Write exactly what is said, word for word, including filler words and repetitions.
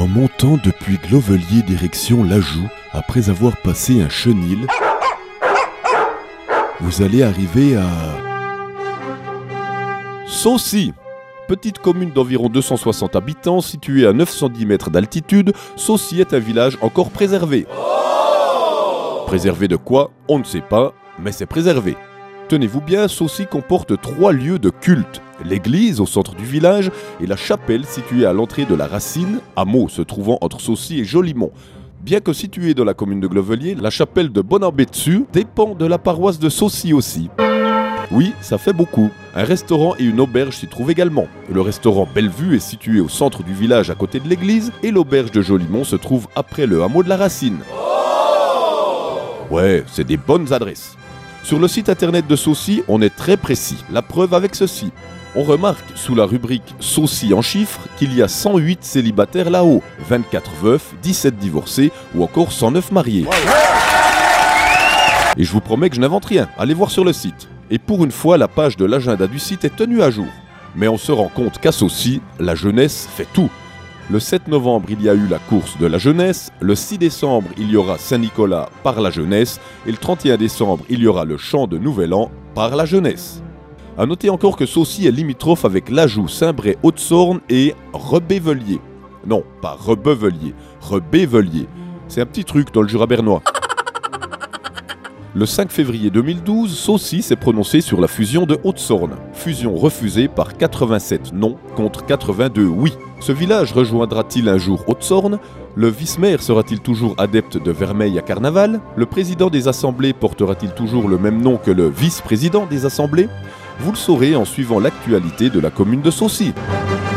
En montant depuis Glovelier direction l'Ajoux, après avoir passé un chenil, vous allez arriver à Saucy. Petite commune d'environ deux cent soixante habitants, située à neuf cent dix mètres d'altitude, Saucy est un village encore préservé. Préservé de quoi? On ne sait pas, mais c'est préservé. Tenez-vous bien, Saucy comporte trois lieux de culte. L'église au centre du village et la chapelle située à l'entrée de la Racine, hameau se trouvant entre Saucy et Jolimont. Bien que située dans la commune de Glovelier, la chapelle de Bonambé-Dessus dépend de la paroisse de Saucy aussi. Oui, ça fait beaucoup. Un restaurant et une auberge s'y trouvent également. Le restaurant Bellevue est situé au centre du village à côté de l'église et l'auberge de Jolimont se trouve après le hameau de la Racine. Ouais, c'est des bonnes adresses. Sur le site internet de Saucy, on est très précis. La preuve avec ceci. On remarque sous la rubrique Saucy en chiffres qu'il y a cent huit célibataires là-haut, vingt-quatre veufs, dix-sept divorcés ou encore cent neuf mariés. Et je vous promets que je n'invente rien, allez voir sur le site. Et pour une fois, la page de l'agenda du site est tenue à jour. Mais on se rend compte qu'à Saucy, la jeunesse fait tout. Le sept novembre, il y a eu la course de la jeunesse, le six décembre, il y aura Saint-Nicolas par la jeunesse, et le trente et un décembre, il y aura le chant de Nouvel An par la jeunesse. A noter encore que Saucy est limitrophe avec l'Ajoux, Saint-Bray, Haute-Saône et Rebévelier. Non, pas Rebevelier, Rebévelier. C'est un petit truc dans le Jura bernois. Le cinq février deux mille douze, Saucy s'est prononcé sur la fusion de Haute-Saône. Fusion refusée par quatre-vingt-sept non contre quatre-vingt-deux oui. Ce village rejoindra-t-il un jour Haute-Saône? Le vice-maire sera-t-il toujours adepte de Vermeil à Carnaval? Le président des assemblées portera-t-il toujours le même nom que le vice-président des assemblées? Vous le saurez en suivant l'actualité de la commune de Saucy.